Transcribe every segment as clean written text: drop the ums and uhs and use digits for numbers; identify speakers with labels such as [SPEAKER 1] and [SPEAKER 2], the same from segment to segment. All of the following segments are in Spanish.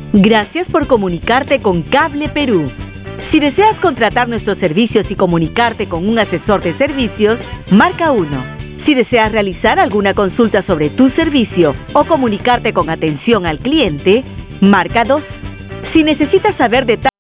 [SPEAKER 1] Gracias por comunicarte con Cable Perú. Si deseas contratar nuestros servicios y comunicarte con un asesor de servicios, marca 1. Si deseas realizar alguna consulta sobre tu servicio o comunicarte con atención al cliente, marca 2. Si necesitas saber detalles.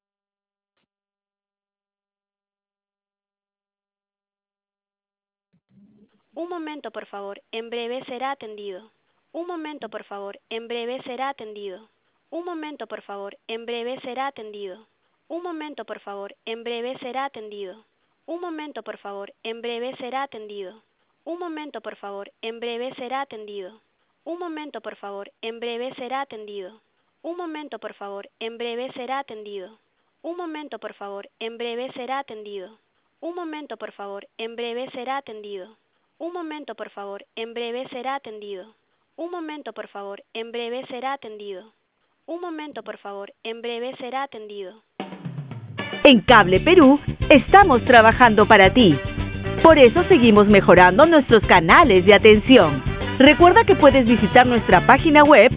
[SPEAKER 2] Un momento, por favor. En breve será atendido. Un momento, por favor. En breve será atendido. Un momento, por favor. En breve será atendido. Un momento, por favor. En breve será atendido. Un momento, por favor. En breve será atendido. Un momento, por favor. En breve será atendido. Un momento, por favor. En breve será atendido. Un momento, por favor. En breve será atendido. Un momento, por favor. En breve será atendido. Un momento, por favor. En breve será atendido. Un momento, por favor. En breve será atendido. Un momento, por favor. En breve será atendido. Un momento, por favor. En breve será atendido.
[SPEAKER 1] En Cable Perú estamos trabajando para ti. Por eso seguimos mejorando nuestros canales de atención. Recuerda que puedes visitar nuestra página web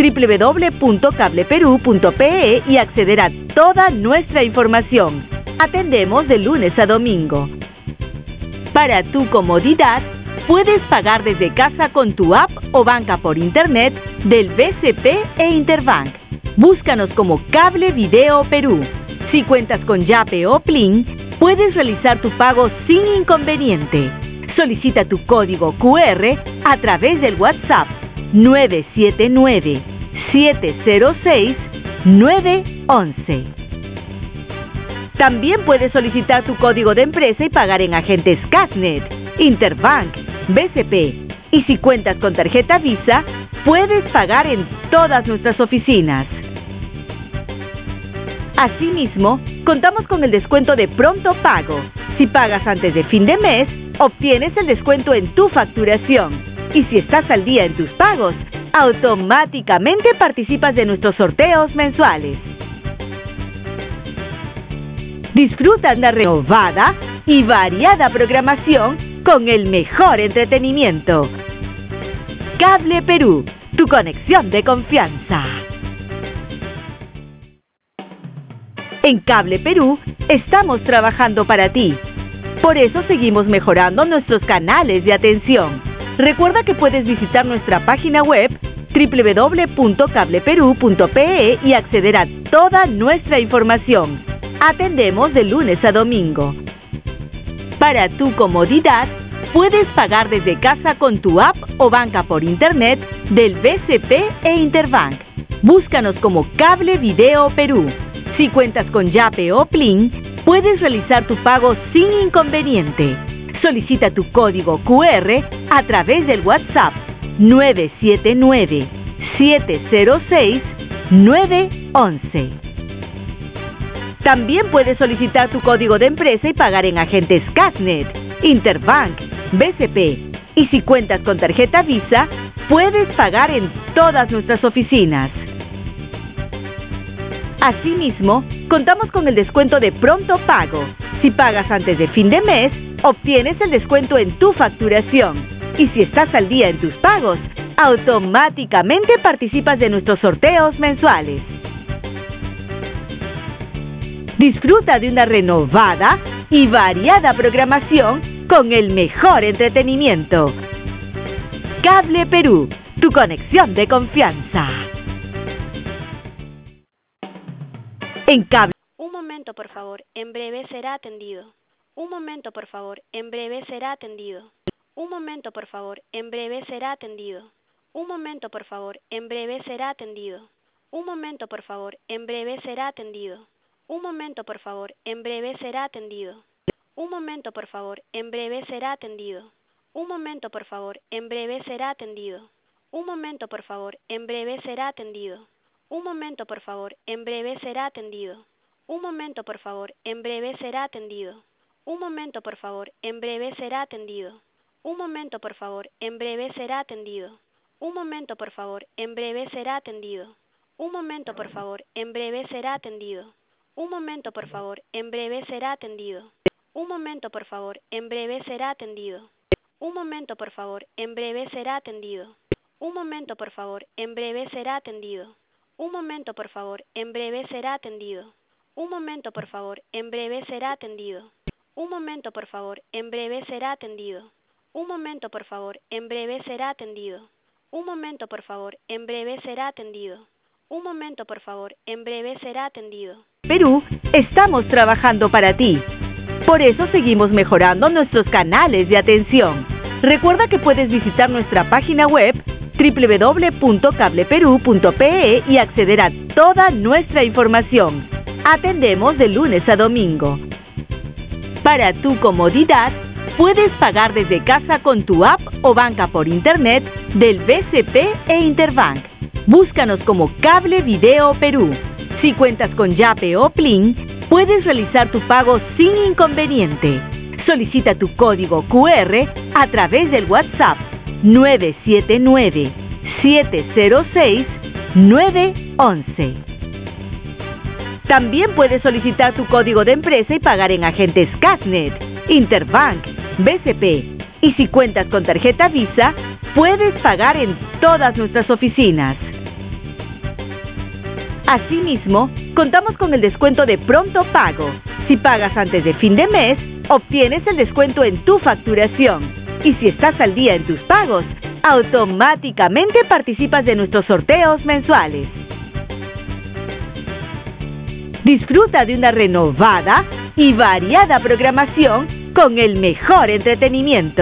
[SPEAKER 1] www.cableperu.pe y acceder a toda nuestra información. Atendemos de lunes a domingo. Para tu comodidad, puedes pagar desde casa con tu app o banca por internet del BCP e Interbank. Búscanos como Cable Video Perú. Si cuentas con Yape o Plin, puedes realizar tu pago sin inconveniente. Solicita tu código QR a través del WhatsApp 979-706-911. También puedes solicitar tu código de empresa y pagar en agentes Casnet, Interbank, BCP. Y si cuentas con tarjeta Visa, puedes pagar en todas nuestras oficinas. Asimismo, contamos con el descuento de pronto pago. Si pagas antes de fin de mes, obtienes el descuento en tu facturación. Y si estás al día en tus pagos, automáticamente participas de nuestros sorteos mensuales. Disfruta una renovada y variada programación con el mejor entretenimiento. Cable Perú, tu conexión de confianza. En Cable Perú estamos trabajando para ti. Por eso seguimos mejorando nuestros canales de atención. Recuerda que puedes visitar nuestra página web www.cableperu.pe y acceder a toda nuestra información. Atendemos de lunes a domingo. Para tu comodidad, puedes pagar desde casa con tu app o banca por internet del BCP e Interbank. Búscanos como Cable Video Perú. Si cuentas con Yape o Plin, puedes realizar tu pago sin inconveniente. Solicita tu código QR a través del WhatsApp 979-706-911. También puedes solicitar tu código de empresa y pagar en agentes Casnet, Interbank, BCP. Y si cuentas con tarjeta Visa, puedes pagar en todas nuestras oficinas. Asimismo, contamos con el descuento de pronto pago. Si pagas antes de fin de mes, obtienes el descuento en tu facturación. Y si estás al día en tus pagos, automáticamente participas de nuestros sorteos mensuales. Disfruta de una renovada y variada programación con el mejor entretenimiento. Cable Perú, tu conexión de confianza. En Cable.
[SPEAKER 2] Un momento, por favor. En breve será atendido. Un momento, por favor. En breve será atendido. Un momento, por favor. En breve será atendido. Un momento, por favor. En breve será atendido. Un momento, por favor. En breve será atendido. Un momento, por favor. En breve será atendido. Un momento, por favor. En breve será atendido. Un momento, por favor. En breve será atendido. Un momento, por favor. En breve será atendido. Un momento, por favor. En breve será atendido. Un momento, por favor. En breve será atendido. Un momento, por favor. En breve será atendido. Un momento, por favor. En breve será atendido. Un momento, por favor. En breve será atendido. Un momento, por favor. En breve será atendido. Un momento, por favor. En breve será atendido. Un momento, por favor. En breve será atendido. Un momento, por favor. En breve será atendido. Un momento, por favor. En breve será atendido. Un momento, por favor, en breve será atendido. Un momento, por favor, en breve será atendido. Un momento, por favor, en breve será atendido. Un momento, por favor, en breve será atendido. Un momento, por favor, en breve será atendido. Un momento, por favor, en breve será atendido.
[SPEAKER 1] Perú, estamos trabajando para ti. Por eso seguimos mejorando nuestros canales de atención. Recuerda que puedes visitar nuestra página web www.cableperú.pe y acceder a toda nuestra información. Atendemos de lunes a domingo. Para tu comodidad, puedes pagar desde casa con tu app o banca por internet del BCP e Interbank. Búscanos como Cable Video Perú. Si cuentas con Yape o Plin, puedes realizar tu pago sin inconveniente. Solicita tu código QR a través del WhatsApp 979-706-911. También puedes solicitar tu código de empresa y pagar en agentes Casnet, Interbank, BCP. Y si cuentas con tarjeta Visa, puedes pagar en todas nuestras oficinas. Asimismo, contamos con el descuento de pronto pago. Si pagas antes de fin de mes, obtienes el descuento en tu facturación. Y si estás al día en tus pagos, automáticamente participas de nuestros sorteos mensuales. Disfruta de una renovada y variada programación con el mejor entretenimiento.